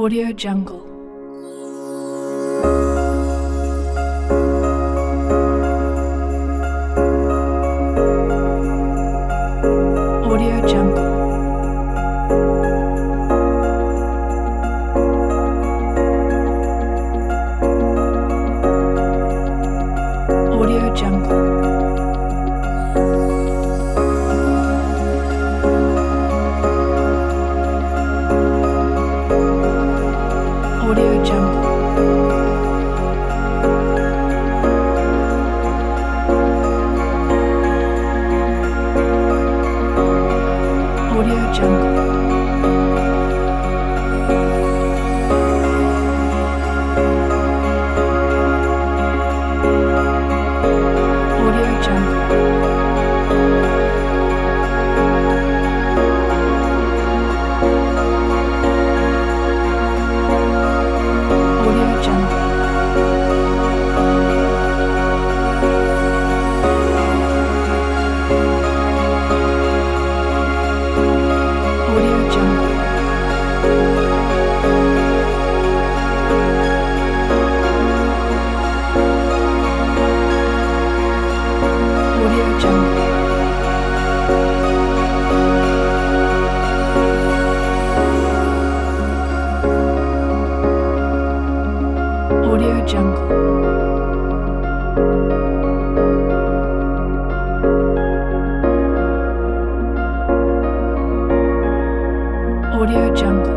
Audio Jungle. Audio Jungle. Audio Jungle. Audio Jungle. Audio Jungle. Audio Jungle. Audio Jungle. Audio Jungle. Audio Jungle. Audio Jungle. Audio Jungle.